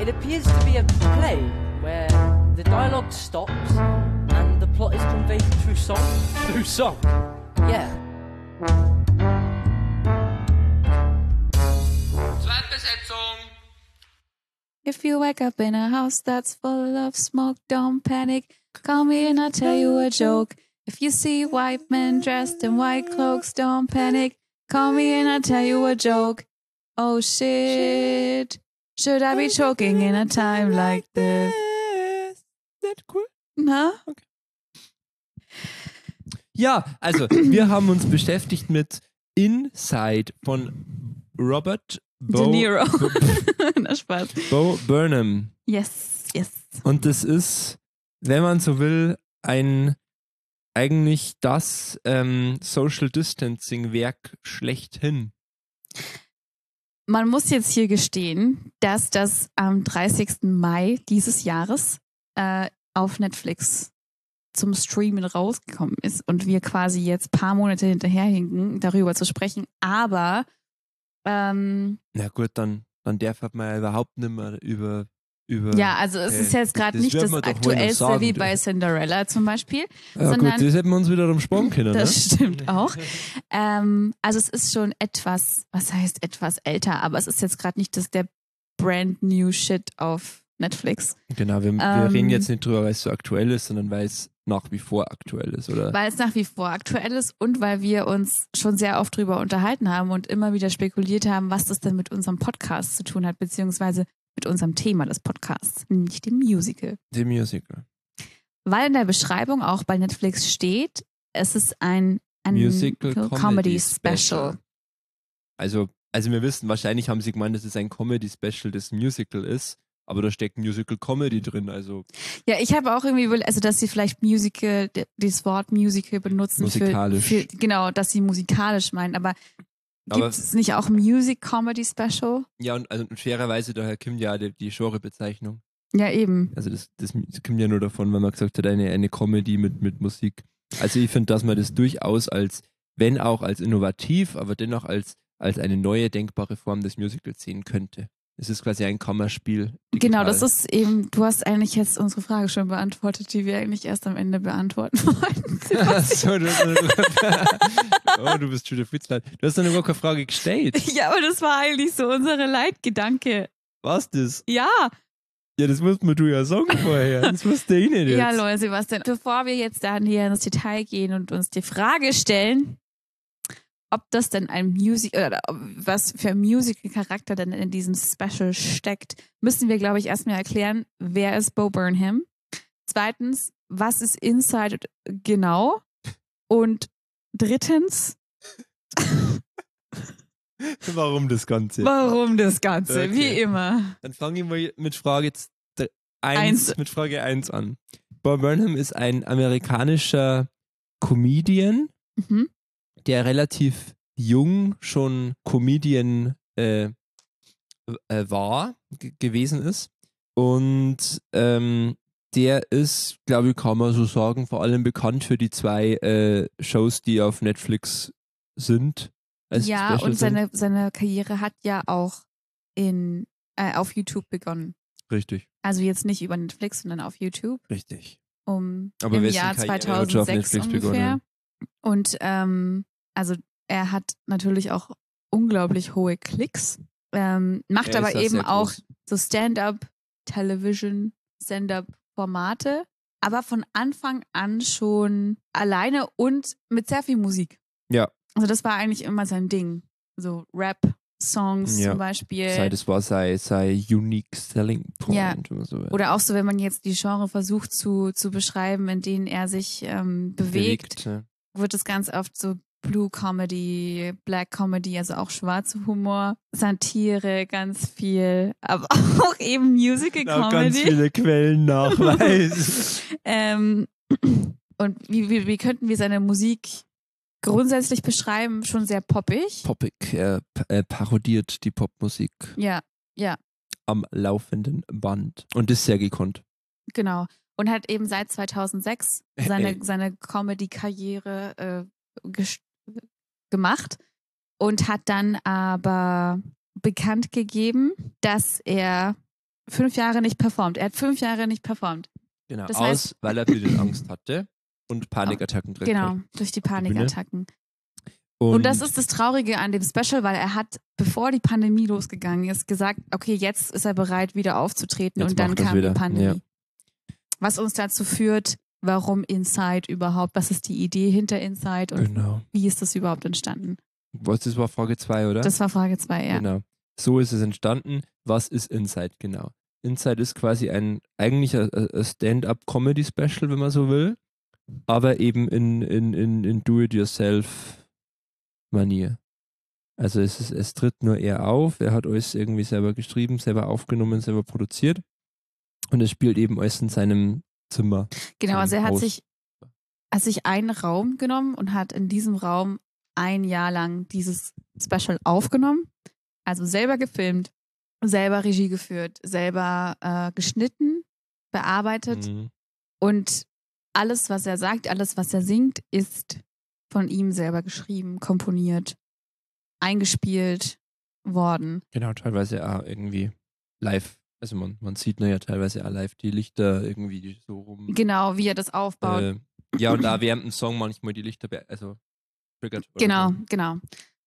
It appears to be a play where the dialogue stops and the plot is conveyed through song. Through song? Yeah. Zweitbesetzung. If you wake up in a house that's full of smoke, don't panic. Call me and I'll tell you a joke. If you see white men dressed in white cloaks, don't panic. Call me and I'll tell you a joke. Oh shit. Should I be choking in a time like this? That's cool. Na? Okay. Ja, also wir haben uns beschäftigt mit Inside von Robert De Niro. Na, Spaß. Bo Burnham. Yes. Und das ist, wenn man so will, eigentlich das Social Distancing Werk schlechthin. Man muss jetzt hier gestehen, dass das am 30. Mai dieses Jahres auf Netflix zum Streamen rausgekommen ist und wir quasi jetzt ein paar Monate hinterherhinken, darüber zu sprechen. Aber na gut, dann darf man ja überhaupt nicht mehr über ja, also es ist jetzt gerade nicht das Aktuellste wie bei Cinderella zum Beispiel. Ja sondern, gut, das hätten wir uns wieder umspannen können. Das stimmt auch. Also es ist schon etwas, was heißt etwas älter, aber es ist jetzt gerade nicht der brand new Shit auf Netflix. Genau, wir reden jetzt nicht drüber, weil es so aktuell ist, sondern weil es nach wie vor aktuell ist, oder? Weil es nach wie vor aktuell ist und weil wir uns schon sehr oft drüber unterhalten haben und immer wieder spekuliert haben, was das denn mit unserem Podcast zu tun hat, beziehungsweise mit unserem Thema des Podcasts, nämlich dem Musical. Dem Musical. Weil in der Beschreibung auch bei Netflix steht, es ist ein Musical Comedy Special. Also wir wissen, wahrscheinlich haben sie gemeint, dass es ein Comedy Special das Musical ist, aber da steckt Musical Comedy drin, also. Ja, ich habe auch irgendwie, also dass sie vielleicht Musical, das Wort Musical benutzen musikalisch. für genau, dass sie musikalisch meinen, aber gibt es nicht auch Music Comedy Special? Ja, und fairerweise daher kommt ja die Genrebezeichnung. Ja, eben. Also das kommt ja nur davon, weil man gesagt hat, eine Comedy mit Musik. Also ich finde, dass man das durchaus wenn auch als innovativ, aber dennoch als eine neue denkbare Form des Musicals sehen könnte. Es ist quasi ein Kammerspiel. Digital. Genau, das ist eben, du hast eigentlich jetzt unsere Frage schon beantwortet, die wir eigentlich erst am Ende beantworten wollten. Du bist schon der Fritzlein. Du hast noch gar keine Frage gestellt. Ja, aber das war eigentlich so unsere Leitgedanke. Was das? Ja. Ja, das musst mir du ja sagen vorher. Das wusste ich nicht jetzt. Ja, Leute, Sebastian, bevor wir jetzt dann hier ins Detail gehen und uns die Frage stellen, ob das denn ein Musical oder was für ein Musical-Charakter denn in diesem Special steckt, müssen wir, glaube ich, erstmal erklären, wer ist Bo Burnham? Zweitens, was ist Inside genau? Und drittens, warum das Ganze? Okay. Wie immer. Dann fange ich mal mit Frage 1 an. Bo Burnham ist ein amerikanischer Comedian, der relativ jung schon Comedian gewesen ist. Und der ist, glaube ich, kann man so sagen, vor allem bekannt für die 2 Shows, die auf Netflix sind. Ja, und seine Karriere hat ja auch auf YouTube begonnen. Richtig. Also jetzt nicht über Netflix, sondern auf YouTube. Richtig. Im Jahr 2006 ungefähr. Und also er hat natürlich auch unglaublich hohe Klicks, macht aber eben auch so Stand-up-Television, Stand-up-Formate, aber von Anfang an schon alleine und mit sehr viel Musik. Ja. Also das war eigentlich immer sein Ding. So Rap-Songs zum Beispiel. Das war sein unique selling point. Ja. Oder auch so, wenn man jetzt die Genre versucht zu beschreiben, in denen er sich bewegt, wird es ganz oft so Blue Comedy, Black Comedy, also auch schwarzer Humor, Satire, ganz viel, aber auch eben Musical Comedy. Ganz viele Quellennachweis. Und wie könnten wir seine Musik grundsätzlich beschreiben? Schon sehr poppig. Poppig, er parodiert die Popmusik. Ja. Am laufenden Band. Und ist sehr gekonnt. Genau. Und hat eben seit 2006 seine Comedy-Karriere gemacht und hat dann aber bekannt gegeben, dass er 5 Jahre nicht performt. Er hat 5 Jahre nicht performt. Genau, Das heißt- weil er Angst hatte und Panikattacken direkt Genau, hat. durch die Bühne. Panikattacken. Und das ist das Traurige an dem Special, weil er hat, bevor die Pandemie losgegangen ist, gesagt, okay, jetzt ist er bereit, wieder aufzutreten Jetzt und dann macht er's kam wieder, die Pandemie. ja. Was uns dazu führt, warum Inside überhaupt, was ist die Idee hinter Inside und Genau. wie ist das überhaupt entstanden? Das war Frage 2, oder? Das war Frage 2, ja. Genau. So ist es entstanden. Was ist Inside genau? Inside ist quasi eigentlich ein Stand-up-Comedy-Special, wenn man so will, aber eben in Do-it-yourself-Manier. Also es tritt nur er auf, er hat alles irgendwie selber geschrieben, selber aufgenommen, selber produziert und es spielt eben alles in seinem Zimmer. Genau, also er hat Haus. sich einen Raum genommen und hat in diesem Raum 1 Jahr lang dieses Special aufgenommen, also selber gefilmt, selber Regie geführt, selber geschnitten, bearbeitet Mhm. und alles, was er sagt, alles, was er singt, ist von ihm selber geschrieben, komponiert, eingespielt worden. Genau, teilweise auch irgendwie live. Also man sieht ja teilweise auch live die Lichter irgendwie so rum. Genau, wie er das aufbaut. Ja, und da während dem Song manchmal die Lichter, triggert. oder Genau, so. genau.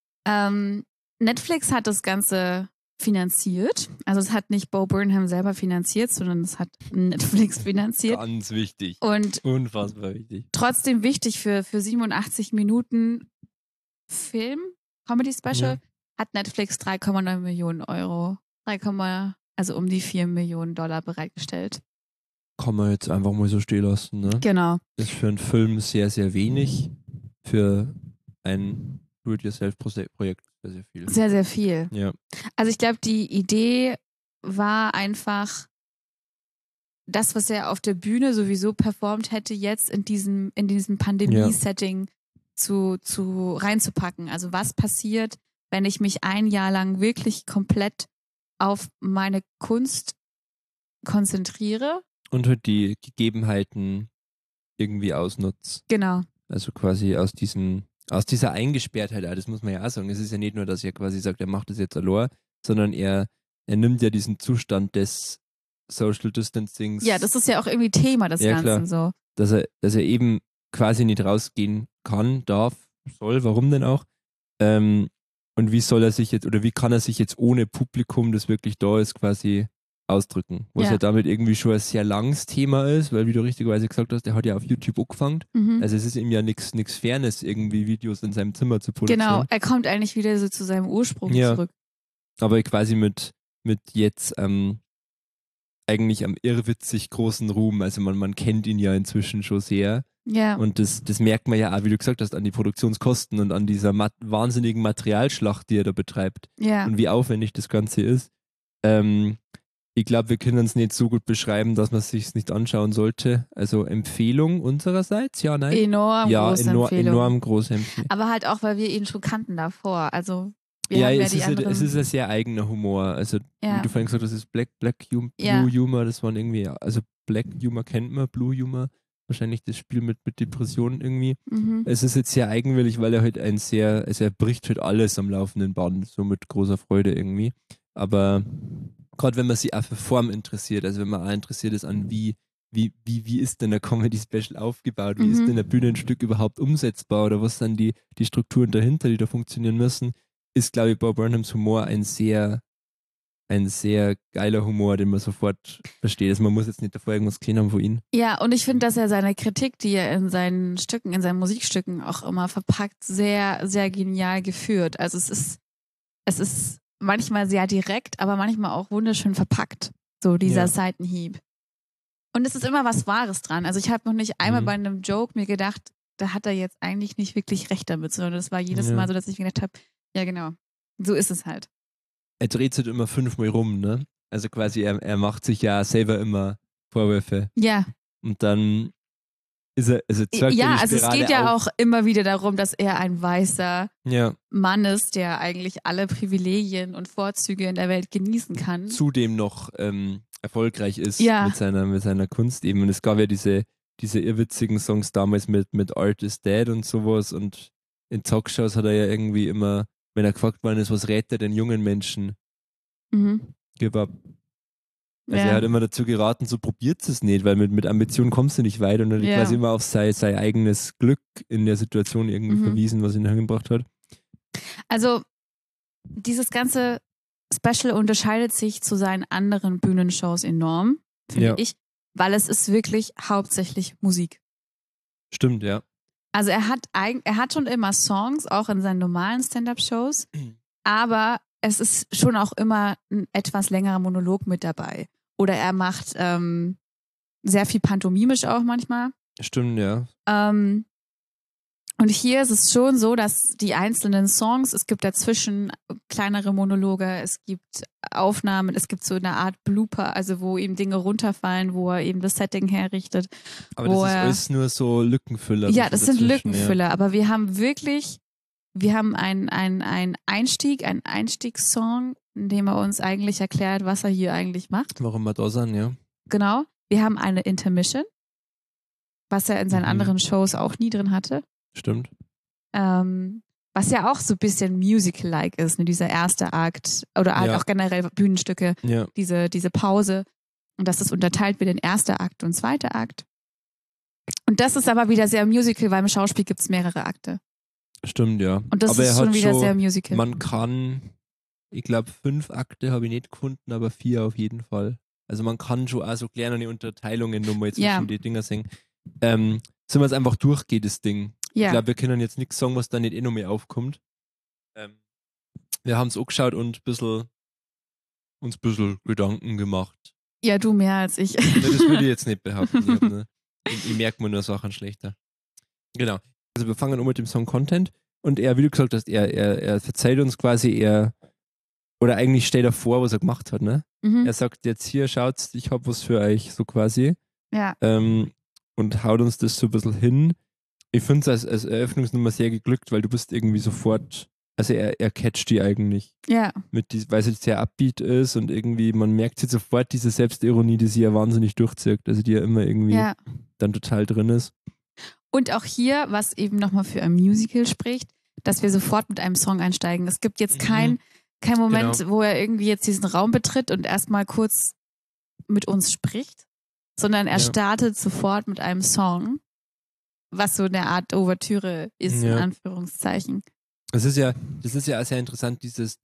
Netflix hat das Ganze finanziert. Also es hat nicht Bo Burnham selber finanziert, sondern es hat Netflix finanziert. Ganz wichtig. Und Unfassbar wichtig. trotzdem wichtig für 87 Minuten Film, Comedy Special, hat Netflix 3,9 Millionen Euro, also um die 4 Millionen Dollar bereitgestellt. Kann man jetzt einfach mal so stehen lassen, ne? Genau. Das ist für einen Film sehr, sehr wenig. Für ein Do-it-yourself-Projekt sehr, sehr viel. Sehr, sehr viel. Ja. Also ich glaube, die Idee war einfach, das, was er auf der Bühne sowieso performt hätte, jetzt in diesem Pandemie-Setting zu reinzupacken. Also was passiert, wenn ich mich 1 Jahr lang wirklich komplett auf meine Kunst konzentriere? Und halt die Gegebenheiten irgendwie ausnutze. Genau. Also quasi aus dieser Eingesperrtheit, das muss man ja auch sagen. Es ist ja nicht nur, dass er quasi sagt, er macht das jetzt allein, sondern er nimmt ja diesen Zustand des Social Distancings. Ja, das ist ja auch irgendwie Thema des Ja, Ganzen so. Dass er eben quasi nicht rausgehen kann, darf, soll, warum denn auch? Und wie soll er sich jetzt, oder wie kann er sich jetzt ohne Publikum, das wirklich da ist, quasi ausdrücken? Was ja damit irgendwie schon ein sehr langes Thema ist, weil wie du richtigerweise gesagt hast, der hat ja auf YouTube angefangen. Mhm. Also es ist ihm ja nichts Fernes, irgendwie Videos in seinem Zimmer zu produzieren. Genau, er kommt eigentlich wieder so zu seinem Ursprung zurück. Aber quasi mit jetzt eigentlich am irrwitzig großen Ruhm. Also man kennt ihn ja inzwischen schon sehr. Ja. Und das merkt man ja auch, wie du gesagt hast, an die Produktionskosten und an dieser wahnsinnigen Materialschlacht, die er da betreibt. Ja. Und wie aufwendig das Ganze ist. Ich glaube, wir können es nicht so gut beschreiben, dass man es sich nicht anschauen sollte. Also Empfehlung unsererseits, ja, nein? Enorm große Empfehlung. Enorm große Empfehlung. Aber halt auch, weil wir ihn schon kannten davor. Also wir haben es ist ein sehr eigener Humor. Also wie du vorhin gesagt hast, das ist Blue Humor, das waren irgendwie, also Black Humor kennt man, Blue Humor, wahrscheinlich das Spiel mit Depressionen irgendwie. Mhm. Es ist jetzt sehr eigenwillig, weil er halt er bricht halt alles am laufenden Band, so mit großer Freude irgendwie. Aber gerade wenn man sich auch für Form interessiert, also wenn man auch interessiert ist an wie ist denn ein Comedy-Special aufgebaut, wie ist denn ein Bühnenstück überhaupt umsetzbar oder was sind die Strukturen dahinter, die da funktionieren müssen, ist, glaube ich, Bo Burnhams Humor ein sehr geiler Humor, den man sofort versteht. Also man muss jetzt nicht davor irgendwas gesehen haben von ihm. Ja, und ich finde, dass er seine Kritik, die er in seinen Musikstücken auch immer verpackt, sehr, sehr genial geführt. Also es ist manchmal sehr direkt, aber manchmal auch wunderschön verpackt. So dieser Seitenhieb. Und es ist immer was Wahres dran. Also ich habe noch nicht einmal bei einem Joke mir gedacht, da hat er jetzt eigentlich nicht wirklich recht damit, sondern das war jedes Mal so, dass ich mir gedacht habe, ja genau, so ist es halt. Er dreht sich immer 5-mal rum, ne? Also quasi er macht sich ja selber immer Vorwürfe. Ja. Und dann ist er, also es geht ja auch immer wieder darum, dass er ein weißer Mann ist, der eigentlich alle Privilegien und Vorzüge in der Welt genießen kann. Zudem noch erfolgreich ist mit seiner Kunst eben. Und es gab ja diese irrwitzigen Songs damals mit Art is Dead und sowas. Und in Talkshows hat er ja irgendwie immer, wenn er gefragt worden ist, was rät er den jungen Menschen? Give up. Also er hat immer dazu geraten, so probiert es nicht, weil mit Ambition kommst du nicht weit und er hat quasi immer auf sein eigenes Glück in der Situation irgendwie verwiesen, was ihn angebracht hat. Also dieses ganze Special unterscheidet sich zu seinen anderen Bühnenshows enorm, finde ich, weil es ist wirklich hauptsächlich Musik. Stimmt, ja. Also er hat schon immer Songs, auch in seinen normalen Stand-Up-Shows, aber es ist schon auch immer ein etwas längerer Monolog mit dabei. Oder er macht sehr viel pantomimisch auch manchmal. Stimmt, ja. Und hier ist es schon so, dass die einzelnen Songs, es gibt dazwischen kleinere Monologe, es gibt Aufnahmen, es gibt so eine Art Blooper, also wo ihm Dinge runterfallen, wo er eben das Setting herrichtet. Aber das ist alles nur so Lückenfüller. Ja, das sind Lückenfüller, aber wir haben einen Einstiegssong, in dem er uns eigentlich erklärt, was er hier eigentlich macht. Warum wir da sind, ja. Genau. Wir haben eine Intermission, was er in seinen anderen Shows auch nie drin hatte. Stimmt. Was ja auch so ein bisschen Musical-like ist, ne? Dieser erste Akt oder auch generell Bühnenstücke, diese Pause und dass es unterteilt wird in erster Akt und zweiter Akt. Und das ist aber wieder sehr Musical, weil im Schauspiel gibt es mehrere Akte. Stimmt, ja. Und das aber ist schon wieder sehr Musical. Man kann, ich glaube 5 Akte habe ich nicht gefunden, aber 4 auf jeden Fall. Also man kann schon auch so kleine Unterteilungen nochmal zwischen die Dinger singen. So man es einfach durchgeht, das Ding. Ja. Ich glaube, wir können jetzt nichts sagen, was da nicht noch mehr aufkommt. Wir haben es auch geschaut und uns ein bisschen Gedanken gemacht. Ja, du mehr als ich. Das würde ich jetzt nicht behaupten. Ich merke mir nur Sachen schlechter. Genau. Also wir fangen an mit dem Song Content und er, wie du gesagt hast, er verzeiht uns quasi, oder eigentlich stellt er vor, was er gemacht hat, ne? Er sagt jetzt hier, schaut, ich habe was für euch, so quasi. Ja. Und haut uns das so ein bisschen hin. Ich finde es als Eröffnungsnummer sehr geglückt, weil du bist irgendwie sofort, also er catcht die eigentlich. Ja. Weil es jetzt sehr upbeat ist und irgendwie, man merkt sie sofort diese Selbstironie, die sie ja wahnsinnig durchzieht, also die ja immer irgendwie dann total drin ist. Und auch hier, was eben nochmal für ein Musical spricht, dass wir sofort mit einem Song einsteigen. Es gibt jetzt kein Moment, wo er irgendwie jetzt diesen Raum betritt und erstmal kurz mit uns spricht, sondern er startet sofort mit einem Song, was so eine Art Ouvertüre ist, in Anführungszeichen. Das ist ja sehr interessant, dieses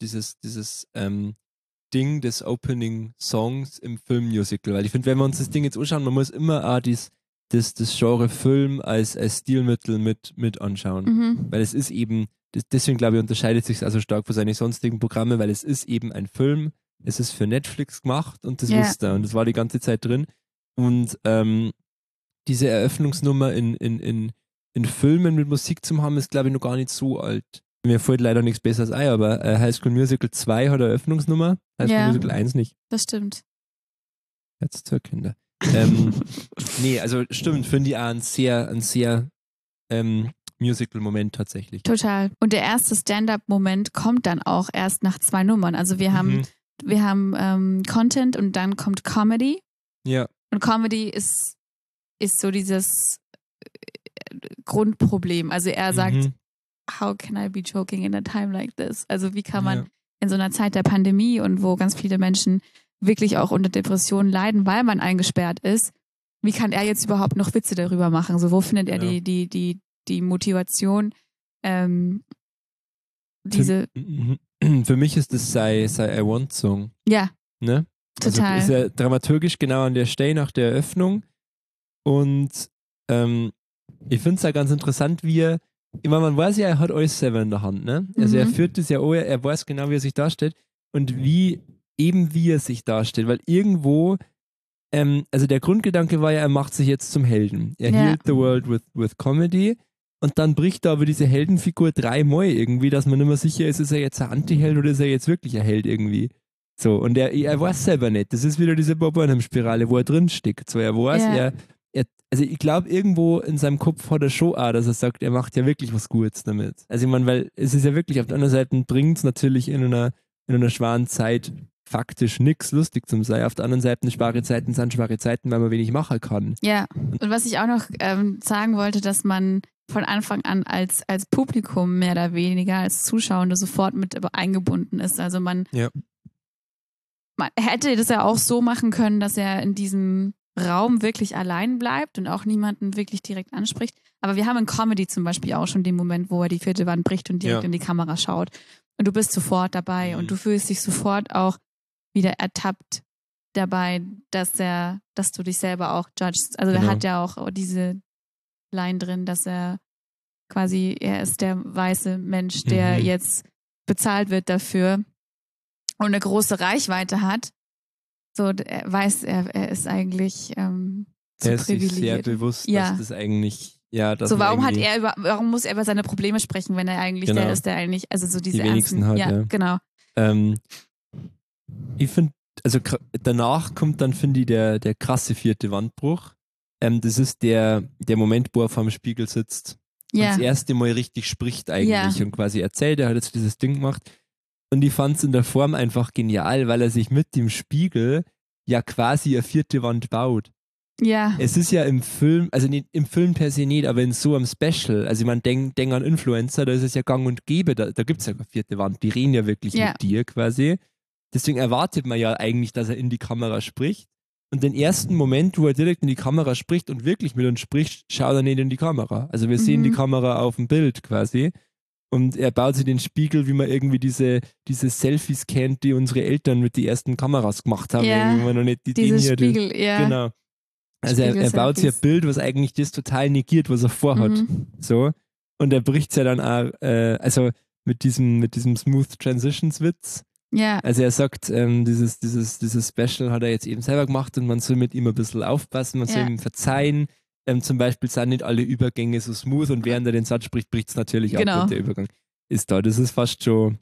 Ding des Opening Songs im Filmmusical, weil ich finde, wenn wir uns das Ding jetzt anschauen, man muss immer auch das Genre Film als Stilmittel mit anschauen, weil es ist eben, deswegen glaube ich, unterscheidet sich also stark von seinen sonstigen Programmen, weil es ist eben ein Film, es ist für Netflix gemacht und das wusste er und das war die ganze Zeit drin und diese Eröffnungsnummer in Filmen mit Musik zu haben, ist glaube ich noch gar nicht so alt. Mir fällt leider nichts Besseres ein, aber High School Musical 2 hat eine Eröffnungsnummer, High School Musical 1 nicht. Das stimmt. Jetzt 2 Kinder. Nee, also stimmt, finde ich auch ein sehr Musical-Moment tatsächlich. Total. Und der erste Stand-Up-Moment kommt dann auch erst nach 2 Nummern. Also wir haben Content und dann kommt Comedy. Ja. Und Comedy ist so dieses Grundproblem. Also er sagt, how can I be joking in a time like this? Also wie kann man in so einer Zeit der Pandemie und wo ganz viele Menschen wirklich auch unter Depressionen leiden, weil man eingesperrt ist, wie kann er jetzt überhaupt noch Witze darüber machen? So, wo findet er die Motivation, diese... Für mich ist das sei I Want Song. Ja, ne? total. Also ist ja dramaturgisch genau an der Stelle nach der Eröffnung und ich finde es ja ganz interessant, wie er, ich meine, man weiß ja, er hat alles selber in der Hand, ne? Also er führt das ja auch, er weiß genau, wie er sich darstellt und wie er sich darstellt, weil irgendwo, also der Grundgedanke war ja, er macht sich jetzt zum Helden. Er healed the world with comedy und dann bricht da aber diese Heldenfigur 3-mal irgendwie, dass man nicht mehr sicher ist er jetzt ein Anti-Held oder ist er jetzt wirklich ein Held irgendwie. So, und er weiß selber nicht. Das ist wieder diese Bob Burnham-Spirale, wo er drin steckt. So, er weiß, also ich glaube, irgendwo in seinem Kopf hat er schon auch, dass er sagt, er macht ja wirklich was Gutes damit. Also ich meine, weil es ist ja wirklich, auf der anderen Seite bringt es natürlich in einer schweren Zeit faktisch nichts lustig zum sein. Auf der anderen Seite, schwere Zeiten sind schwere Zeiten, weil man wenig machen kann. Ja, und was ich auch noch sagen wollte, dass man von Anfang an als Publikum mehr oder weniger, als Zuschauende sofort mit eingebunden ist. Also man Er hätte das ja auch so machen können, dass er in diesem Raum wirklich allein bleibt und auch niemanden wirklich direkt anspricht. Aber wir haben in Comedy zum Beispiel auch schon den Moment, wo er die vierte Wand bricht und direkt in die Kamera schaut. Und du bist sofort dabei und du fühlst dich sofort auch wieder ertappt dabei, dass du dich selber auch judgst. Also er hat ja auch diese Line drin, dass er ist der weiße Mensch, der jetzt bezahlt wird dafür und eine große Reichweite hat. So, er weiß, er ist eigentlich zu er ist sich privilegiert. sehr bewusst, dass das eigentlich, dass warum muss er über seine Probleme sprechen, wenn er eigentlich der ist, der eigentlich, also so diese die wenigsten hat, ja. Genau. Ich finde, also danach kommt dann, finde ich, der krasse vierte Wandbruch. Das ist der Moment, wo er vorm Spiegel sitzt und das erste Mal richtig spricht eigentlich und quasi erzählt, er hat jetzt dieses Ding gemacht. Und ich fand es in der Form einfach genial, weil er sich mit dem Spiegel ja quasi eine vierte Wand baut. Ja. Es ist ja im Film, also nicht, im Film per se nicht, aber in so einem Special, also man denkt an Influencer, da ist es ja gang und gäbe, da gibt es ja keine vierte Wand, die reden ja wirklich mit dir quasi. Deswegen erwartet man ja eigentlich, dass er in die Kamera spricht. Und den ersten Moment, wo er direkt in die Kamera spricht und wirklich mit uns spricht, schaut er nicht in die Kamera. Also wir sehen die Kamera auf dem Bild quasi. Und er baut sich den Spiegel, wie man irgendwie diese Selfies kennt, die unsere Eltern mit den ersten Kameras gemacht haben. Irgendwie, man noch nicht diese Spiegel, Genau. Also er baut sich ein Bild, was eigentlich das total negiert, was er vorhat. So. Und er bricht es ja dann auch, also mit diesem Smooth Transitions Witz. Ja. Also er sagt, dieses Special hat er jetzt eben selber gemacht und man soll mit ihm ein bisschen aufpassen, man soll ihm verzeihen. Zum Beispiel sind nicht alle Übergänge so smooth und während er den Satz spricht, bricht es natürlich ab und der Übergang ist da. Das ist fast schon.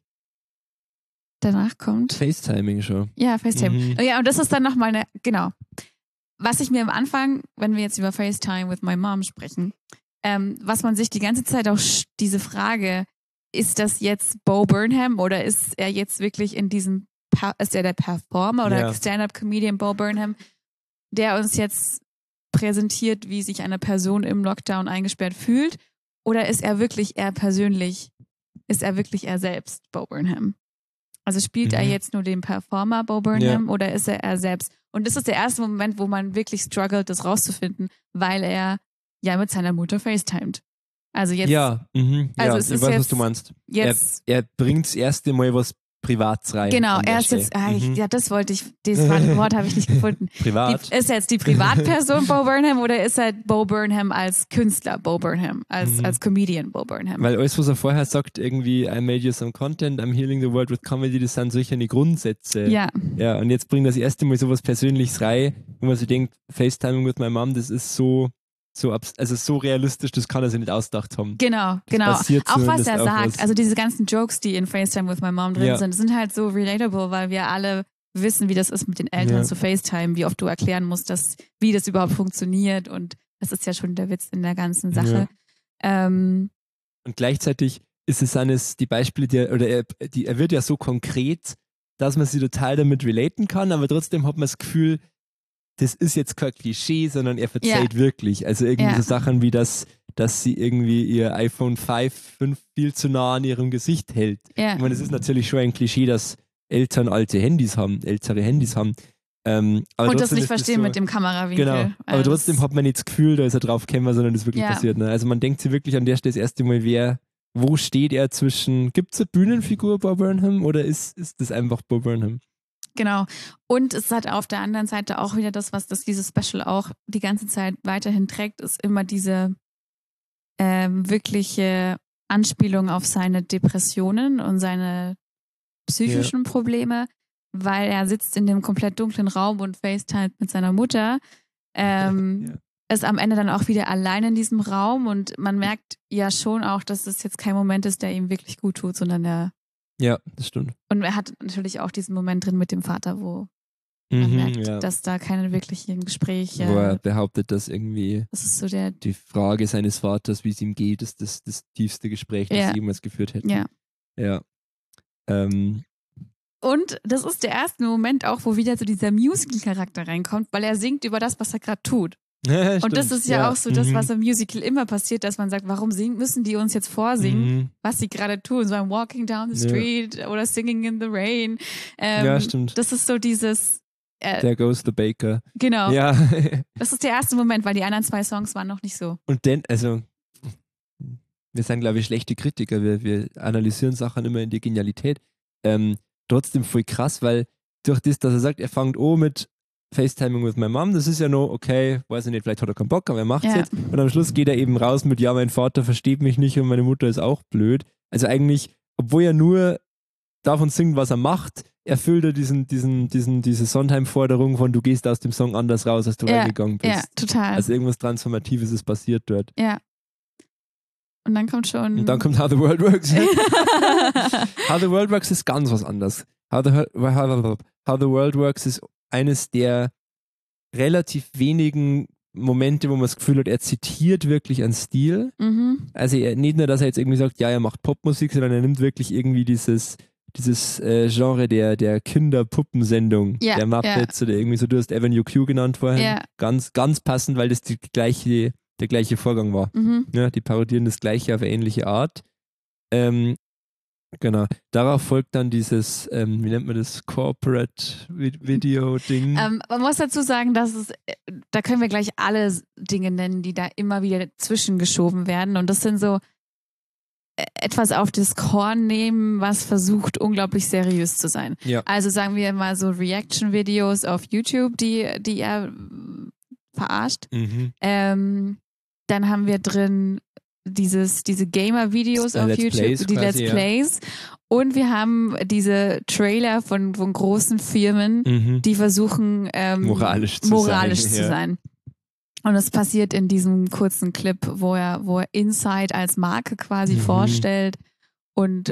Danach kommt FaceTiming schon. Ja, FaceTime. Ja, und das ist dann nochmal genau. Was ich mir am Anfang, wenn wir jetzt über FaceTime with my mom sprechen, was man sich die ganze Zeit auch diese Frage, ist das jetzt Bo Burnham oder ist er jetzt wirklich in diesem, ist er der Performer oder Stand-Up-Comedian Bo Burnham, der uns jetzt präsentiert, wie sich eine Person im Lockdown eingesperrt fühlt? Oder ist er wirklich er persönlich, ist er wirklich er selbst, Bo Burnham? Also spielt er jetzt nur den Performer Bo Burnham oder ist er selbst? Und das ist der erste Moment, wo man wirklich struggelt, das rauszufinden, weil er ja mit seiner Mutter FaceTimet. Also jetzt. Also ich weiß, was du meinst. Er bringt das erste Mal was Privats rein. Genau, er ist jetzt, das wollte ich, das Wort habe ich nicht gefunden. Privat. Ist er jetzt die Privatperson Bo Burnham oder ist er Bo Burnham als Künstler Bo Burnham, als Comedian Bo Burnham? Weil alles, was er vorher sagt, irgendwie I made you some content, I'm healing the world with comedy, das sind solche Grundsätze. Ja. Ja, und jetzt bringt das erste Mal sowas Persönliches rein, wo man sich denkt, FaceTiming with my mom, das ist so realistisch, das kann er sich nicht ausgedacht haben. Genau. Auch was er sagt, also diese ganzen Jokes, die in FaceTime with my mom drin sind halt so relatable, weil wir alle wissen, wie das ist mit den Eltern zu FaceTime, wie oft du erklären musst, wie das überhaupt funktioniert und das ist ja schon der Witz in der ganzen Sache. Ja. Und gleichzeitig ist es die Beispiele, er wird ja so konkret, dass man sie total damit relaten kann, aber trotzdem hat man das Gefühl, das ist jetzt kein Klischee, sondern er verzeiht wirklich. Also irgendwie so Sachen wie dass sie irgendwie ihr iPhone 5 viel zu nah an ihrem Gesicht hält. Ja. Ich meine, es ist natürlich schon ein Klischee, dass Eltern ältere Handys haben. Aber und das nicht verstehen mit dem Kamerawinkel. Genau, aber trotzdem hat man nicht das Gefühl, da ist er drauf gekommen, sondern das ist wirklich passiert. Ne? Also man denkt sich wirklich an der Stelle das erste Mal, wo steht er zwischen, gibt es eine Bühnenfigur Bo Burnham oder ist das einfach Bo Burnham? Genau. Und es hat auf der anderen Seite auch wieder das, was dieses Special auch die ganze Zeit weiterhin trägt, ist immer diese wirkliche Anspielung auf seine Depressionen und seine psychischen Probleme, weil er sitzt in dem komplett dunklen Raum und FaceTimet mit seiner Mutter. Ist am Ende dann auch wieder allein in diesem Raum und man merkt ja schon auch, dass das jetzt kein Moment ist, der ihm wirklich gut tut, sondern Ja, das stimmt. Und er hat natürlich auch diesen Moment drin mit dem Vater, wo man merkt, dass da keine wirklichen Gespräche. Wo er behauptet, dass irgendwie das ist so die Frage seines Vaters, wie es ihm geht, ist das tiefste Gespräch, das sie jemals geführt hätten. Ja. Und das ist der erste Moment auch, wo wieder so dieser Musical-Charakter reinkommt, weil er singt über das, was er gerade tut. Ja, Und das stimmt. ist ja auch so das, Mhm. was im Musical immer passiert, dass man sagt, warum müssen die uns jetzt vorsingen, was sie gerade tun? So ein Walking down the Ja. street oder Singing in the rain. Ja, stimmt. Das ist so dieses, There goes the baker. genau, Ja. das ist der erste Moment, weil die anderen 2 Songs waren noch nicht so. Und dann, also, wir sind, glaube ich, schlechte Kritiker. Wir analysieren Sachen immer in die Genialität. Trotzdem voll krass, weil durch das, dass er sagt, er fängt an mit FaceTiming with my mom, das ist ja noch okay, weiß ich nicht, vielleicht hat er keinen Bock, aber er macht's Ja. jetzt. Und am Schluss geht er eben raus mit, ja, mein Vater versteht mich nicht und meine Mutter ist auch blöd. Also eigentlich, obwohl er nur davon singt, was er macht, erfüllt er diese Sondheim-Forderung von, du gehst aus dem Song anders raus, als du reingegangen bist. Ja, total. Also irgendwas Transformatives ist passiert dort. Ja. Und dann kommt schon. Und dann kommt How the World Works. How the World Works ist ganz was anderes. How the World Works ist eines der relativ wenigen Momente, wo man das Gefühl hat, er zitiert wirklich einen Stil. Mhm. Also nicht nur, dass er jetzt irgendwie sagt, ja, er macht Popmusik, sondern er nimmt wirklich irgendwie dieses Genre der Kinderpuppensendung, Ja, der Muppets oder irgendwie so, du hast Avenue Q genannt vorhin. Ja. Ganz, ganz passend, weil das der gleiche Vorgang war. Mhm. Ja, die parodieren das Gleiche auf eine ähnliche Art. Genau. Darauf folgt dann dieses, wie nennt man das, Corporate-Video-Ding. Man muss dazu sagen, dass da können wir gleich alle Dinge nennen, die da immer wieder zwischengeschoben werden. Und das sind so etwas auf das Korn nehmen, was versucht, unglaublich seriös zu sein. Ja. Also sagen wir mal so Reaction-Videos auf YouTube, die er verarscht. Mhm. Dann haben wir drin diese Gamer-Videos auf Let's YouTube, Plays die quasi, Let's Plays. Und wir haben diese Trailer von großen Firmen, Mhm. die versuchen, Moralisch zu sein. Und das passiert in diesem kurzen Clip, wo er Inside als Marke quasi vorstellt und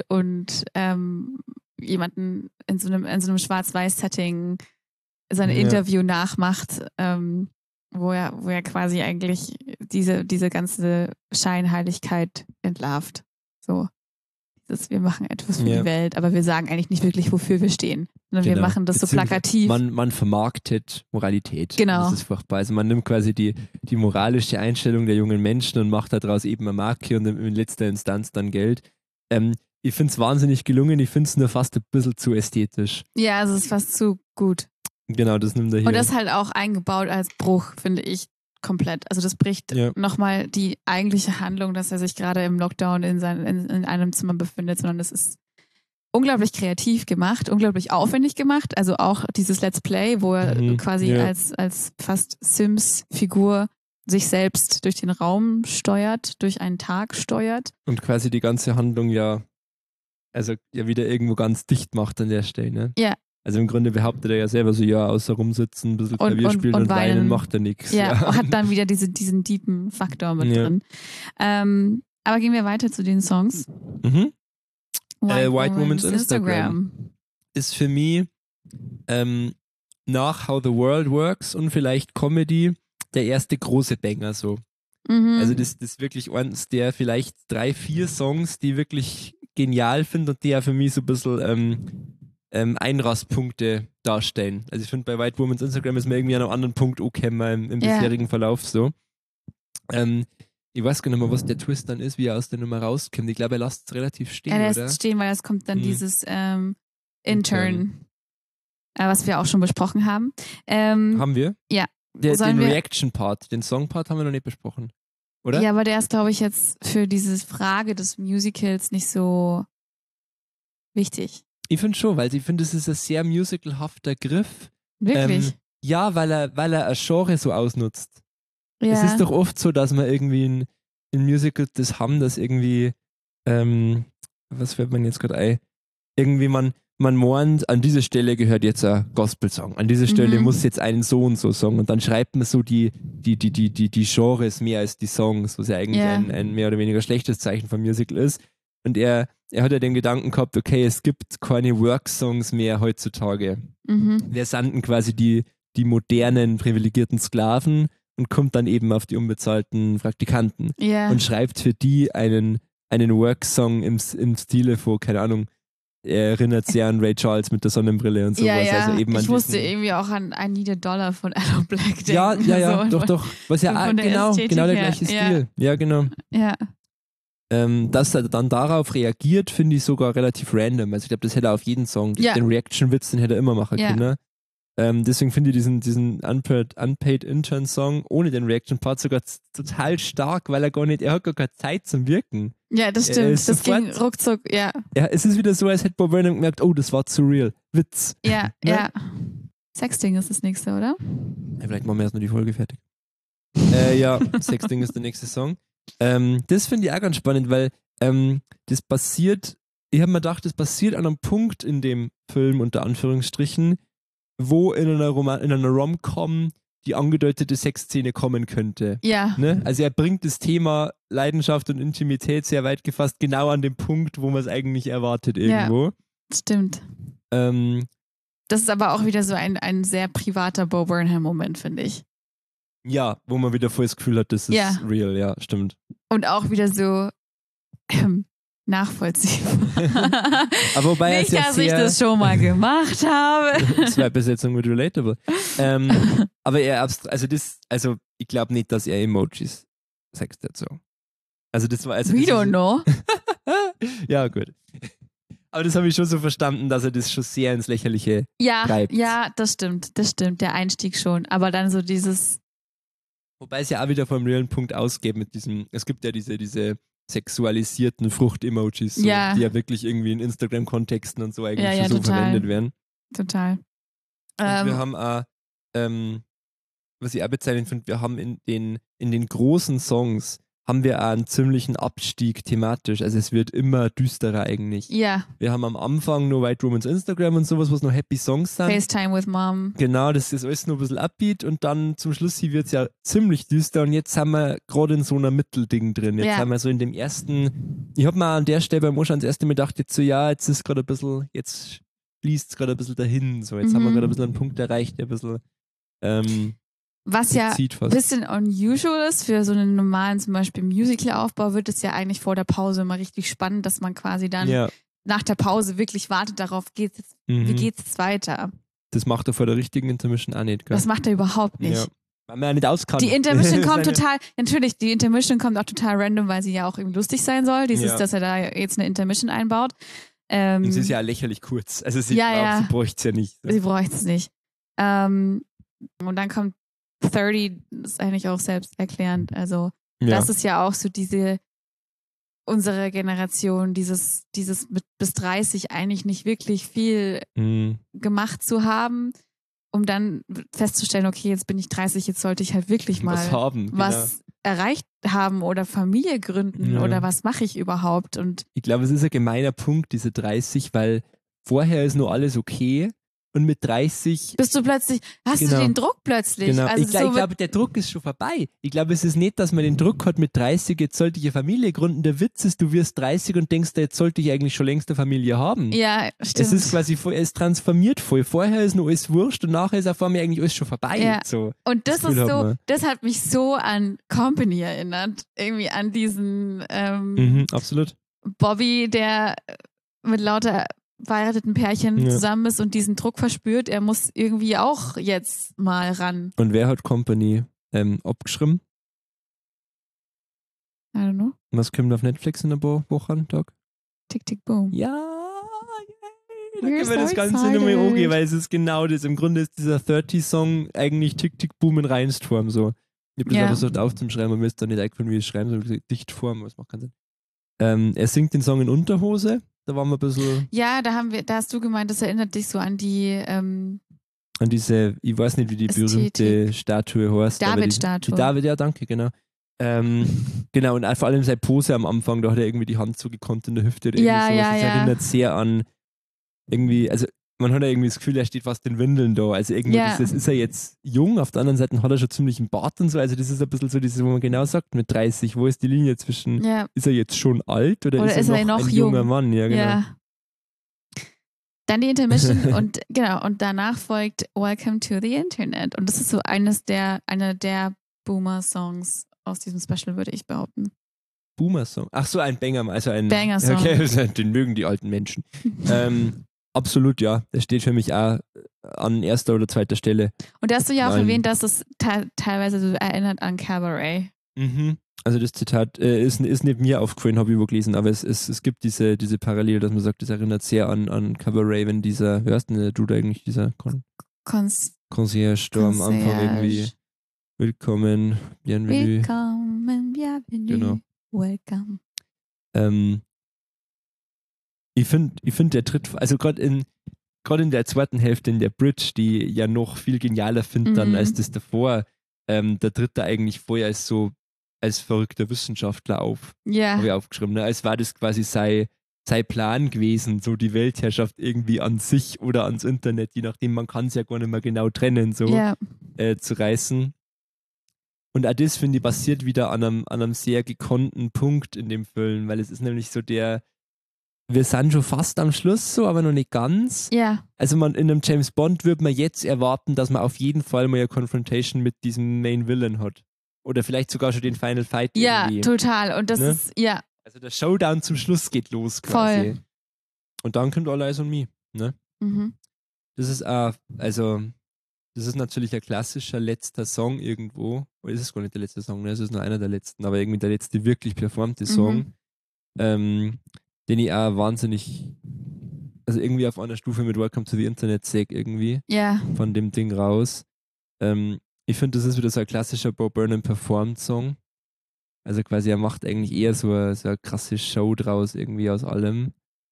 jemanden in so einem Schwarz-Weiß-Setting sein Interview nachmacht, wo er quasi eigentlich diese ganze Scheinheiligkeit entlarvt. So. Wir machen etwas für die Welt, aber wir sagen eigentlich nicht wirklich, wofür wir stehen. Sondern wir machen das so plakativ. Man vermarktet Moralität. Genau. Das ist furchtbar. Also man nimmt quasi die moralische Einstellung der jungen Menschen und macht daraus eben eine Marke und in letzter Instanz dann Geld. Ich finde es wahnsinnig gelungen, ich finde es nur fast ein bisschen zu ästhetisch. Ja, also es ist fast zu gut. Genau, das nimmt er hier. Und das halt auch eingebaut als Bruch, finde ich, komplett. Also das bricht nochmal die eigentliche Handlung, dass er sich gerade im Lockdown in einem Zimmer befindet, sondern es ist unglaublich kreativ gemacht, unglaublich aufwendig gemacht. Also auch dieses Let's Play, wo er quasi als fast Sims-Figur sich selbst durch den Raum steuert, durch einen Tag steuert. Und quasi die ganze Handlung wieder irgendwo ganz dicht macht an der Stelle. Ne? Ja. Also im Grunde behauptet er ja selber so, außer rumsitzen, ein bisschen Klavier spielen und weinen macht er nichts. Ja, hat dann wieder diesen deepen Faktor mit drin. Aber gehen wir weiter zu den Songs. Mhm. White Woman's Instagram ist für mich nach How the World Works und vielleicht Comedy der erste große Banger so. Mhm. Also das ist wirklich eins der vielleicht 3, 4 Songs, die ich wirklich genial finde und die ja für mich so ein bisschen Einrastpunkte darstellen. Also ich finde, bei White Woman's Instagram ist man irgendwie an einem anderen Punkt angekommen im bisherigen Verlauf so. Ich weiß gar nicht mehr, was der Twist dann ist, wie er aus der Nummer rauskommt. Ich glaube, er lässt es relativ stehen, er lässt oder? es stehen, weil es kommt dann dieses Intern, was wir auch schon besprochen haben. Haben wir? Ja. Den Reaction-Part, den Song-Part haben wir noch nicht besprochen, oder? Ja, aber der ist, glaube ich, jetzt für diese Frage des Musicals nicht so wichtig. Ich finde schon, weil ich finde, es ist ein sehr musicalhafter Griff. Wirklich? Ja, weil er ein Genre so ausnutzt. Ja. Es ist doch oft so, dass man irgendwie in Musicals das haben, dass irgendwie, was fällt man jetzt gerade ein? Irgendwie man meint, an dieser Stelle gehört jetzt ein Gospel-Song, an dieser Stelle muss jetzt ein so und so Song und dann schreibt man so die Genres mehr als die Songs, was ja eigentlich ein mehr oder weniger schlechtes Zeichen vom Musical ist. Und er hat ja den Gedanken gehabt, okay, es gibt keine Work-Songs mehr heutzutage. Wir sanden quasi die modernen, privilegierten Sklaven und kommt dann eben auf die unbezahlten Praktikanten und schreibt für die einen Work-Song im Stile von, keine Ahnung, er erinnert sehr an Ray Charles mit der Sonnenbrille und sowas. Ja, ja. Also eben Ich musste irgendwie auch an I Need a Dollar von Alan Black denken. Ja, so. doch. Was ja von der genau Ästhetik der her. gleiche Stil. Ja, genau. Ja. Dass er dann darauf reagiert, finde ich sogar relativ random. Also ich glaube, das hätte er auf jeden Song. Ja. Den Reaction-Witz, den hätte er immer machen Ja. können. Deswegen finde ich diesen Unpaid Intern Song ohne den Reaction-Part sogar total stark, weil er hat gar keine Zeit zum Wirken. Ja, das Er stimmt. ist Das ging sofort- ruckzuck, ja. Ja, es ist wieder so, als hätte Bob Burnham gemerkt, oh, das war zu real. Witz. Ja, Ne? ja. Sexting ist das nächste, oder? Ja, vielleicht machen wir erst noch die Folge fertig. Ja, Sexting ist der nächste Song. Das finde ich auch ganz spannend, weil das passiert, ich habe mir gedacht, das passiert an einem Punkt in dem Film, unter Anführungsstrichen, wo in einer Rom-Com die angedeutete Sexszene kommen könnte. Ja. Ne? Also er bringt das Thema Leidenschaft und Intimität sehr weit gefasst genau an den Punkt, wo man es eigentlich erwartet irgendwo. Stimmt. Das ist aber auch wieder so ein sehr privater Bo Burnham-Moment, finde ich. Ja, wo man wieder voll das Gefühl hat, das ist Ja. real, ja, stimmt. Und auch wieder so nachvollziehbar. Aber wobei Nicht, es ja dass ich sehr... das schon mal gemacht habe. Zwei Besetzungen mit relatable. Aber also ich glaube nicht, dass er Emojis sextet so. Also das war We don't know. Ja, gut. Aber das habe ich schon so verstanden, dass er das schon sehr ins Lächerliche treibt. Ja, das stimmt. Der Einstieg schon. Aber dann so dieses, Wobei es ja auch wieder vom realen Punkt ausgeht mit diesem, es gibt ja diese sexualisierten Frucht-Emojis, so, Ja. die ja wirklich irgendwie in Instagram-Kontexten und so eigentlich Ja, schon so total. verwendet werden. total. Und wir haben auch, was ich auch bezeichnend finde, wir haben in den großen Songs haben wir auch einen ziemlichen Abstieg thematisch. Also es wird immer düsterer eigentlich. Ja, Wir haben am Anfang nur White Romans Instagram und sowas, was noch Happy Songs sind. FaceTime with Mom. Genau, das ist alles nur ein bisschen upbeat und dann zum Schluss wird es ja ziemlich düster und jetzt haben wir gerade in so einer Mittelding drin. Jetzt Ja. haben wir so in dem ersten, ich habe mir an der Stelle beim Anschauen das erste Mal gedacht, jetzt so, ja, jetzt ist gerade ein bisschen, jetzt fließt es gerade ein bisschen dahin. So, jetzt haben wir gerade ein bisschen einen Punkt erreicht, der ein bisschen Was ja zieht ein fast. bisschen unusual ist für so einen normalen zum Beispiel Musical-Aufbau, wird es ja eigentlich vor der Pause immer richtig spannend, dass man quasi dann Ja. nach der Pause wirklich wartet darauf, wie Mhm. geht's jetzt weiter? Das macht er vor der richtigen Intermission auch nicht, gell? Das macht er überhaupt nicht. Ja. Weil man ja nicht auskann. Die Intermission kommt Seine- total, natürlich, die Intermission kommt auch total random, weil sie ja auch irgendwie lustig sein soll, Ja. dass er da jetzt eine Intermission einbaut. Und sie ist ja lächerlich kurz. Also sie, Ja. sie bräuchte es ja nicht. Sie bräuchte es nicht. Und dann kommt 30, das ist eigentlich auch selbsterklärend. Also, Ja. das ist ja auch so unsere Generation, dieses mit bis 30 eigentlich nicht wirklich viel Mhm. gemacht zu haben, um dann festzustellen, okay, jetzt bin ich 30, jetzt sollte ich halt wirklich mal was haben. was erreicht haben oder Familie gründen Ja. oder was mache ich überhaupt? Und Ich glaube, es ist ein gemeiner Punkt, diese 30, weil vorher ist nur alles okay und mit 30. bist du plötzlich, hast Genau. du den Druck plötzlich? Genau. Also Ich so glaube, der Druck ist schon vorbei. Ich glaube, es ist nicht, dass man den Druck hat mit 30, jetzt sollte ich eine Familie gründen. Der Witz ist, du wirst 30 und denkst, jetzt sollte ich eigentlich schon längst eine Familie haben. ja, stimmt. Es ist quasi voll, es transformiert voll. Vorher ist nur alles wurscht und nachher ist auf einmal eigentlich alles schon vorbei. Ja. So. Und das Gefühl ist hat so, man. das hat mich so an Company erinnert. Irgendwie an diesen Absolut. Bobby, der mit lauter verheirateten Pärchen Ja. zusammen ist und diesen Druck verspürt. Er muss irgendwie auch jetzt mal ran. Und wer hat Company abgeschrieben? I don't know. Was kommt auf Netflix in ein paar Wochen, Tag? Tick, tick, boom. Ja, da We're können wir so das Ganze nochmal excited. angehen, weil es ist genau das. Im Grunde ist dieser 30-Song eigentlich Tick-Tick-Boom in Reinstform so. Ich habe das Ja. einfach versucht aufzuschreiben, aber mir ist da nicht eingefallen, wie ich es schreiben soll. Ich habe gesagt, Dichtform, aber es macht keinen Sinn. Er singt den Song in Unterhose, da waren wir ein bisschen Ja, da hast du gemeint, das erinnert dich so an die an diese, ich weiß nicht, wie die Ästhetik. berühmte Statue heißt. aber David-Statue. Die David, ja, danke, genau. Genau, und vor allem seine Pose am Anfang, da hat er irgendwie die Hand so gekonnt in der Hüfte oder Ja, irgendwie sowas. ja, Das ja. erinnert sehr an irgendwie, also man hat ja irgendwie das Gefühl, er steht fast in Windeln da. Also irgendwie, Ja. das ist er jetzt jung, auf der anderen Seite hat er schon ziemlich einen Bart und so. Also das ist ein bisschen so dieses, wo man genau sagt, mit 30, wo ist die Linie zwischen, ja, ist er jetzt schon alt oder, Oder ist er noch ein jung? junger Mann? Ja, genau. ja. Dann die Intermission und genau, und danach folgt Welcome to the Internet. Und das ist so einer der Boomer-Songs aus diesem Special, würde ich behaupten. Boomer-Song. Ach so, ein Banger, also ein Banger-Song. Okay, den mögen die alten Menschen. Absolut, ja. Der steht für mich auch an erster oder zweiter Stelle. Und da hast du ja auch Nein. erwähnt, dass es teilweise so erinnert an Cabaret. Mhm. Also das Zitat ist nicht mir aufgefallen, habe ich übergelesen, aber es gibt diese Parallele, dass man sagt, das erinnert sehr an Cabaret, wenn dieser, wer ist denn der Dude eigentlich, dieser Concierge da am Anfang irgendwie Willkommen, Bienvenue. Willkommen, bienvenue, Genau. welcome. Ich finde, der tritt, also gerade in der zweiten Hälfte in der Bridge, die ich ja noch viel genialer finde dann als das davor, da tritt er eigentlich vorher als verrückter Wissenschaftler auf. Ja. Habe ich aufgeschrieben, ne? Als war das quasi sein Plan gewesen, so die Weltherrschaft irgendwie an sich oder ans Internet, je nachdem, man kann es ja gar nicht mehr genau trennen, so Ja. zu reißen. Und auch das, finde ich, basiert wieder an einem sehr gekonnten Punkt in dem Film, weil es ist nämlich so wir sind schon fast am Schluss so, aber noch nicht ganz. Ja. Also in einem James Bond würde man jetzt erwarten, dass man auf jeden Fall mal eine Confrontation mit diesem Main Villain hat. Oder vielleicht sogar schon den Final Fight Ja, irgendwie. total. Und das Ne? ist, ja. Also der Showdown zum Schluss geht los quasi. Voll. Und dann kommt All Eyes on Me. Ne? Mhm. Das ist das ist natürlich ein klassischer letzter Song irgendwo. Oder ist es gar nicht der letzte Song, ne? Es ist nur einer der letzten, aber irgendwie der letzte wirklich performte Song. Den ich auch wahnsinnig, also irgendwie auf einer Stufe mit Welcome to the Internet sehe irgendwie Ja. von dem Ding raus. Ich finde, das ist wieder so ein klassischer Bo Burnham performed Song. Also quasi, er macht eigentlich eher so eine krasse Show draus irgendwie aus allem.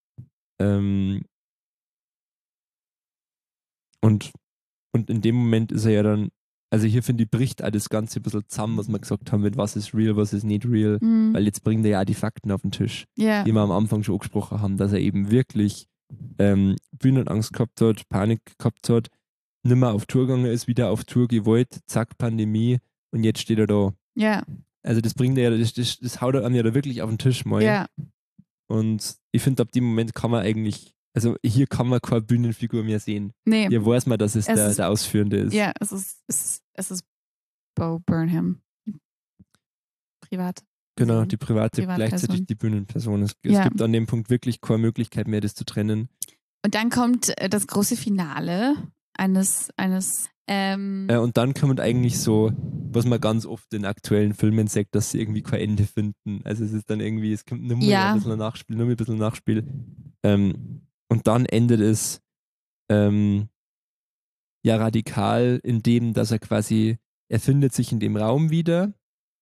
Und in dem Moment ist er ja dann, also hier finde ich, bricht auch das Ganze ein bisschen zusammen, was wir gesagt haben, mit was ist real, was ist nicht real. Mhm. Weil jetzt bringt er ja auch die Fakten auf den Tisch, Ja. die wir am Anfang schon angesprochen haben, dass er eben wirklich Bühnenangst gehabt hat, Panik gehabt hat, nimmer auf Tour gegangen ist, wieder auf Tour gewollt, zack, Pandemie und jetzt steht er da. Ja. Also das bringt er ja, das haut er ja da wirklich auf den Tisch mal. Ja. Und ich finde, ab dem Moment kann man eigentlich, also hier kann man keine Bühnenfigur mehr sehen. Nee. Hier weiß man, dass es der Ausführende ist. Ja, es ist Bo Burnham. Privat. Genau, die private Privatperson. gleichzeitig die Bühnenperson. Es Ja. gibt an dem Punkt wirklich keine Möglichkeit mehr, das zu trennen. Und dann kommt das große Finale eines Und dann kommt eigentlich so, was man ganz oft in aktuellen Filmen sagt, dass sie irgendwie kein Ende finden. Also es ist dann irgendwie, es kommt nur mal Ja. ein bisschen Nachspiel, nur mal ein bisschen Nachspiel. Und dann endet es ja radikal in dem, dass er findet sich in dem Raum wieder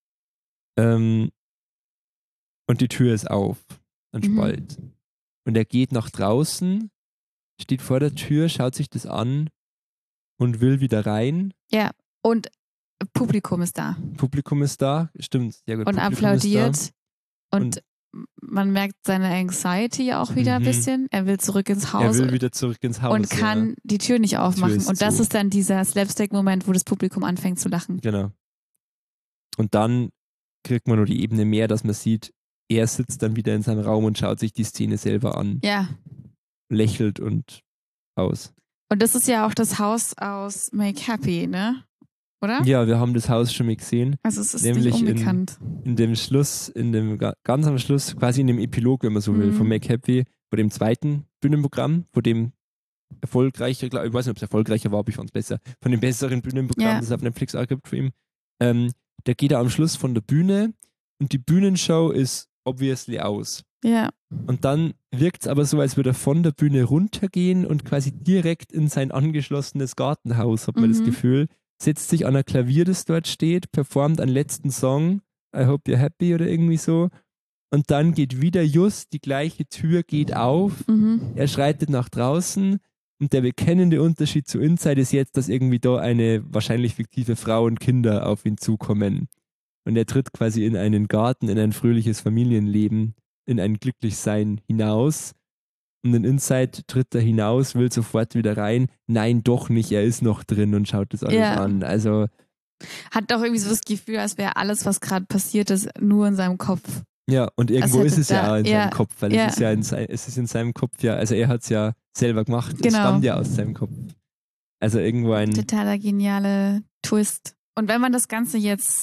und die Tür ist auf, ein Mhm. Spalt. Und er geht nach draußen, steht vor der Tür, schaut sich das an und will wieder rein. Ja. Und Publikum ist da. Publikum ist da, stimmt. Ja, gut, Und Publikum applaudiert. ist Und man merkt seine Anxiety auch wieder ein Mhm. bisschen. Er will zurück ins da. Haus Er will wieder zurück ins Haus. und kann die Tür nicht aufmachen. ist Und das zu. ist dann dieser Slapstick-Moment, wo das Publikum anfängt zu lachen. Ja, genau. Und dann kriegt man nur die Ebene mehr, dass man sieht, er sitzt dann wieder in seinem Raum und schaut sich die Szene selber an, Ja. lächelt und aus. Und das ist ja auch das Haus aus Make Happy, ne? Oder? Ja, wir haben das Haus schon mal gesehen. Also es ist Nämlich nicht unbekannt. In dem Schluss, ganz am Schluss, quasi in dem Epilog, wenn man so will, Mhm. von Make Happy, von dem zweiten Bühnenprogramm, von dem erfolgreicher, ich weiß nicht, ob es erfolgreicher war, aber ich fand es besser, von dem besseren Bühnenprogramm, Ja. das es auf Netflix auch gibt für ihn. Da geht er am Schluss von der Bühne und die Bühnenshow ist obviously aus. Ja. Und dann wirkt es aber so, als würde er von der Bühne runtergehen und quasi direkt in sein angeschlossenes Gartenhaus, hat man das Mhm. Gefühl, setzt sich an ein Klavier, das dort steht, performt einen letzten Song, I hope you're happy oder irgendwie so. Und dann geht wieder just die gleiche Tür geht auf, Mhm. er schreitet nach draußen und der bekennende Unterschied zu Inside ist jetzt, dass irgendwie da eine wahrscheinlich fiktive Frau und Kinder auf ihn zukommen. Und er tritt quasi in einen Garten, in ein fröhliches Familienleben, in ein Glücklichsein hinaus. Und in Inside tritt er hinaus, will sofort wieder rein. Nein, doch nicht, er ist noch drin und schaut das alles Ja. an. Also, Hat doch irgendwie so das Gefühl, als wäre alles, was gerade passiert ist, nur in seinem Kopf. ja, und irgendwo hätte ist es ja da- auch in ja, seinem Kopf, weil ja. es ist ja es ist in seinem Kopf ja, also er hat es ja selber gemacht, es Genau. stammt ja aus seinem Kopf. Also irgendwo ein, Totaler geniale Twist. Und wenn man das Ganze jetzt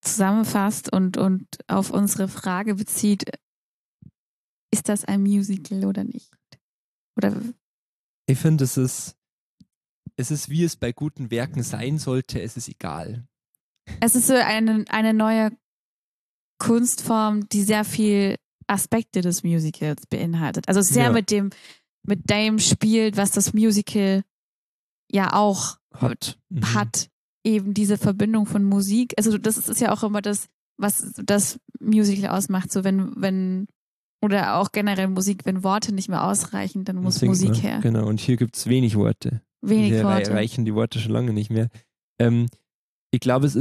zusammenfasst und auf unsere Frage bezieht, ist das ein Musical oder nicht? Oder Ich finde, es ist, wie es bei guten Werken sein sollte, es ist egal. es ist so eine neue Kunstform, die sehr viel Aspekte des Musicals beinhaltet. Also sehr Ja. mit dem spielt, was das Musical ja auch Hat. Mhm. hat, eben diese Verbindung von Musik. Also das ist ja auch immer das, was das Musical ausmacht. So wenn oder auch generell Musik, wenn Worte nicht mehr ausreichen, dann muss Singt Musik man. her. Genau, und hier gibt es wenig Worte. Wenig Hier Worte. reichen die Worte schon lange nicht mehr. Ich glaube,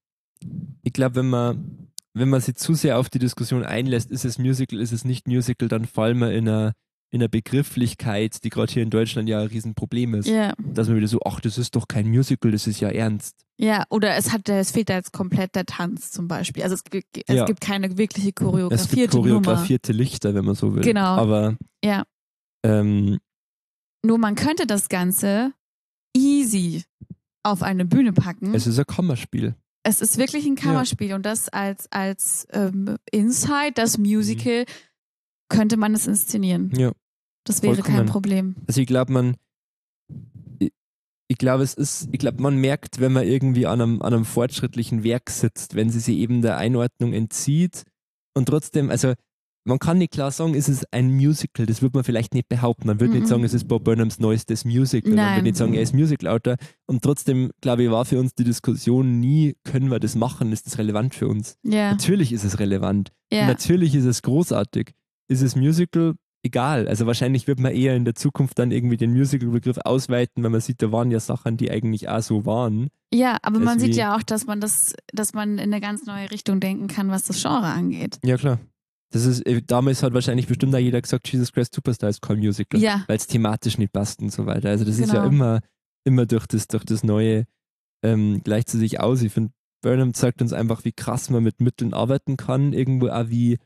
wenn man sich zu sehr auf die Diskussion einlässt, ist es Musical, ist es nicht Musical, dann fallen wir in einer Begrifflichkeit, die gerade hier in Deutschland ja ein Riesenproblem ist. Ja. Dass man wieder so, ach, das ist doch kein Musical, das ist ja ernst. Ja, oder es fehlt da jetzt komplett der Tanz zum Beispiel. Also es gibt keine wirkliche Es gibt choreografierte Nummer. choreografierte Lichter, wenn man so will. Genau. Aber Ja. ähm, Nur man könnte das Ganze easy auf eine Bühne packen. es ist ein Kammerspiel. Es ist wirklich ein Kammerspiel und das als Inside, das Musical, könnte man es inszenieren. Ja. Das wäre vollkommen. kein Problem. Also ich glaube, man merkt, wenn man irgendwie an einem fortschrittlichen Werk sitzt, wenn sie sich eben der Einordnung entzieht und trotzdem, also man kann nicht klar sagen, ist es ein Musical, das würde man vielleicht nicht behaupten. Man würde nicht sagen, es ist Bob Burnhams neuestes Musical. Man Nein. würde nicht sagen, er ist Musical-Autor. Und trotzdem, glaube ich, war für uns die Diskussion nie, können wir das machen, ist das relevant für uns? Ja. Natürlich ist es relevant. Ja. Natürlich ist es großartig. Ist es Musical? Egal. Also wahrscheinlich wird man eher in der Zukunft dann irgendwie den Musical-Begriff ausweiten, weil man sieht, da waren ja Sachen, die eigentlich auch so waren. Ja, aber man Deswegen- sieht ja auch, dass man in eine ganz neue Richtung denken kann, was das Genre angeht. Ja, klar. Das ist, damals hat wahrscheinlich bestimmt auch jeder gesagt, Jesus Christ Superstar ist kein Musical, Ja. weil es thematisch nicht passt und so weiter. Also das ist ja Genau. immer durch das Neue gleicht sie sich aus. Ich finde, Burnham zeigt uns einfach, wie krass man mit Mitteln arbeiten kann, irgendwo auch wie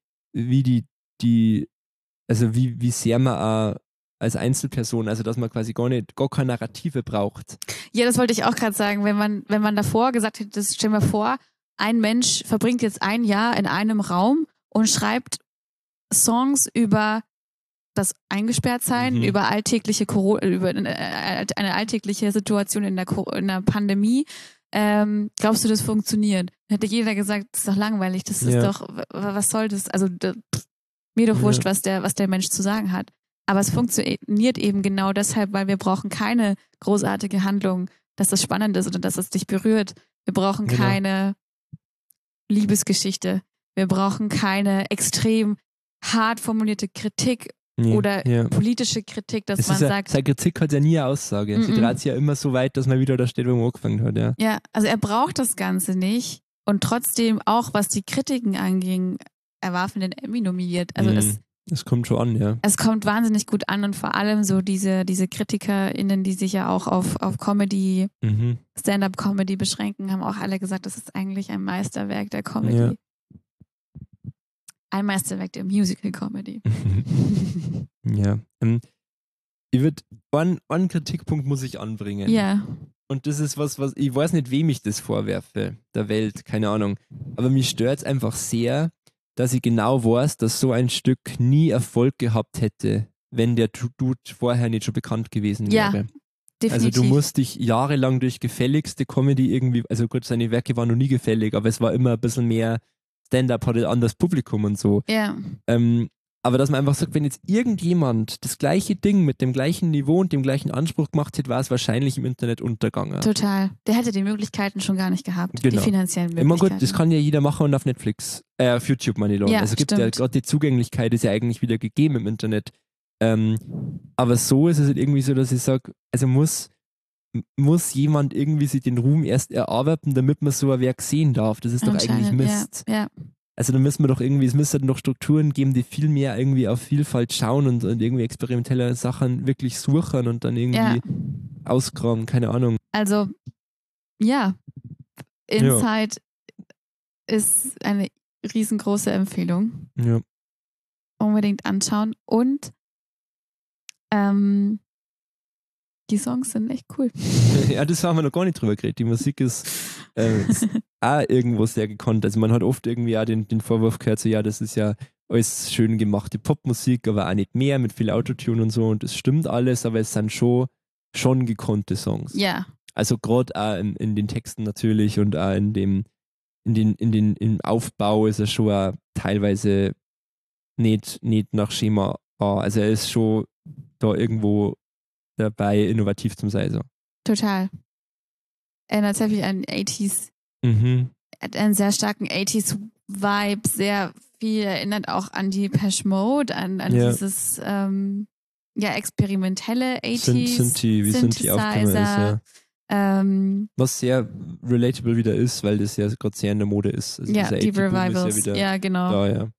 sehr man auch als Einzelperson, also dass man quasi gar keine Narrative braucht. Ja, das wollte ich auch gerade sagen. Wenn man davor gesagt hätte, stell mir vor, ein Mensch verbringt jetzt ein Jahr in einem Raum und schreibt Songs über das Eingesperrtsein, über über eine alltägliche Situation in der Pandemie. Glaubst du, das funktioniert? Hätte jeder gesagt, das ist doch langweilig, das ist doch, was soll das? Also mir doch wurscht, was der Mensch zu sagen hat. Aber es funktioniert eben genau deshalb, weil wir brauchen keine großartige Handlung, dass das spannend ist oder dass es dich berührt. Wir brauchen keine Liebesgeschichte. Wir brauchen keine extrem hart formulierte Kritik oder politische Kritik, dass man sagt. Seine Kritik hat ja nie eine Aussage. Sie dreht sich ja immer so weit, dass man wieder da steht, wo man angefangen hat. Ja. Ja, also er braucht das Ganze nicht und trotzdem auch, was die Kritiken anging, er war für den Emmy nominiert. Also es kommt schon an, ja. Es kommt wahnsinnig gut an und vor allem so diese KritikerInnen, die sich ja auch auf Comedy, Stand-up-Comedy beschränken, haben auch alle gesagt, das ist eigentlich ein Meisterwerk der Comedy. Ja. Ein Meisterwerk der Musical-Comedy. Ja. Einen Kritikpunkt muss ich anbringen. Ja. Und das ist was ich weiß nicht, wem ich das vorwerfe, der Welt, keine Ahnung. Aber mich stört es einfach sehr, dass ich genau weiß, dass so ein Stück nie Erfolg gehabt hätte, wenn der Dude vorher nicht schon bekannt gewesen wäre. Ja, definitiv. Also du musst dich jahrelang durch gefälligste Comedy irgendwie, also gut, seine Werke waren noch nie gefällig, aber es war immer ein bisschen mehr Stand-up, hatte ein anderes Publikum und so. Ja. Aber dass man einfach sagt, wenn jetzt irgendjemand das gleiche Ding mit dem gleichen Niveau und dem gleichen Anspruch gemacht hätte, war es wahrscheinlich im Internet untergegangen. Total. Der hätte die Möglichkeiten schon gar nicht gehabt. Genau. Die finanziellen Immer Möglichkeiten. gut, das kann ja jeder machen und auf Netflix, auf YouTube meine ich. Ja, also gibt ja stimmt. gerade die Zugänglichkeit ist ja eigentlich wieder gegeben im Internet. Aber so ist es halt irgendwie so, dass ich sage, also muss jemand irgendwie sich den Ruhm erst erarbeiten, damit man so ein Werk sehen darf. Das ist doch eigentlich Anscheinend, Mist. Ja. Also dann müssen wir doch irgendwie, es müsste noch Strukturen geben, die viel mehr irgendwie auf Vielfalt schauen und irgendwie experimentelle Sachen wirklich suchen und dann irgendwie ausgraben, keine Ahnung. Also, ja, Inside ist eine riesengroße Empfehlung. Ja. Unbedingt anschauen und die Songs sind echt cool. Ja, das haben wir noch gar nicht drüber geredet. Die Musik ist ist auch irgendwo sehr gekonnt. Also man hat oft irgendwie auch den Vorwurf gehört, so ja, das ist ja alles schön gemachte Popmusik, aber auch nicht mehr mit viel Autotune und so und das stimmt alles, aber es sind schon gekonnte Songs. Ja. Also gerade auch in den Texten natürlich und auch im Aufbau ist er schon auch teilweise nicht nach Schema A. Also er ist schon da irgendwo dabei, innovativ zu sein. So. Total. Erinnert sich an 80s. Hat einen sehr starken 80s-Vibe, sehr viel erinnert auch an die Depeche Mode, an dieses experimentelle 80s Synthi-Aufnahme ist, ja. Was sehr relatable wieder ist, weil das ja gerade sehr in der Mode ist. Also ja, die Revivals. Ist ja, ja, genau. Da, ja.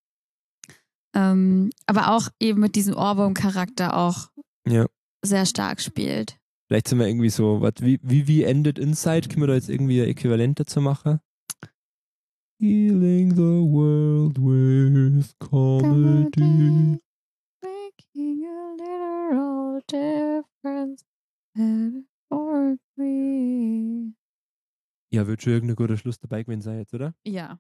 Aber auch eben mit diesem Ohrwurm-Charakter auch sehr stark spielt. Vielleicht sind wir irgendwie so, wie endet Inside? Können wir da jetzt irgendwie ein Äquivalent dazu machen? Healing the world with comedy. Making a literal difference for me. Ja, wird schon irgendein guter Schluss dabei gewesen sein jetzt, oder? Ja.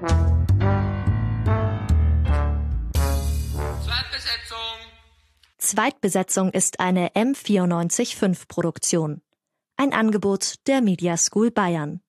Zweitbesetzung ist eine M94.5 Produktion. Ein Angebot der Media School Bayern.